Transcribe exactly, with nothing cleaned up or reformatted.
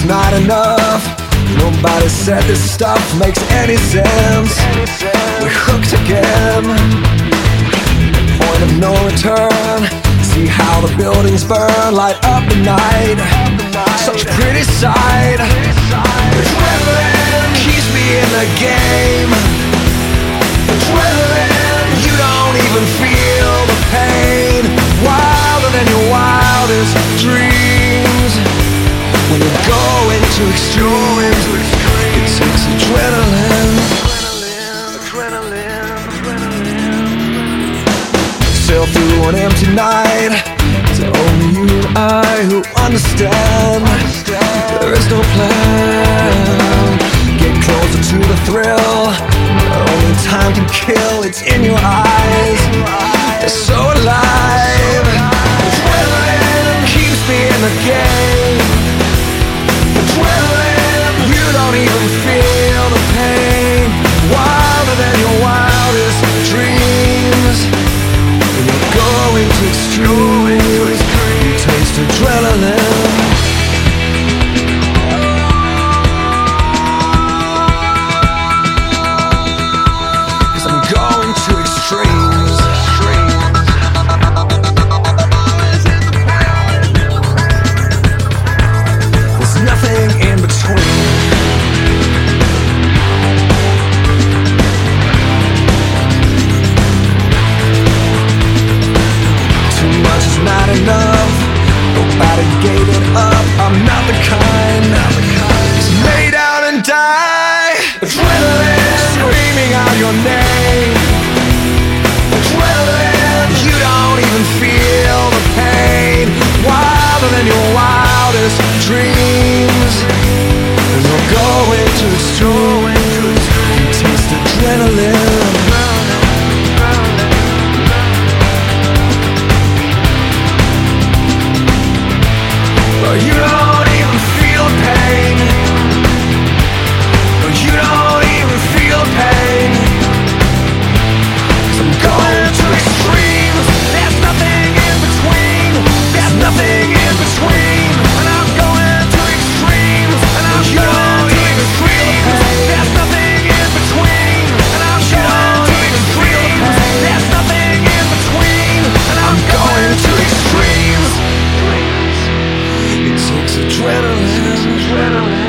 not enough. Nobody said this stuff makes any sense. We're hooked again. Point of no return. See how the buildings burn, light up the night. Such a pretty sight. Adrenaline keeps me in the game. Adrenaline, you don't even feel the pain. Wilder than your wildest dreams. When you go into extremes, it takes adrenaline. Sail through an empty night. It's only you and I who understand. There is no plan. Get closer to the thrill. Only time can kill. It's in your eyes. It's so alive. Adrenaline keeps me in the game. Adrenaline, you don't even feel the pain. Wilder than your wildest dreams. When you're going to extremes, you taste adrenaline. Cause I'm going to extremes. There's nothing in between. Not enough, nobody gave it up. I'm not the kind, not the kind who's lay down and die. Adrenaline, screaming out your name. Adrenaline, you don't even feel the pain. Wilder than your wildest dreams. And you're going to extremes. You taste adrenaline. You don't even feel pain. You don't even feel pain. Cause I'm going to extremes. There's nothing in between. There's nothing in between. And I'm going to extremes. And I'm you going to extremes. There's nothing in between. And I'm going to extremes. There's nothing in between. And I'm going to extremes. It takes adrenaline.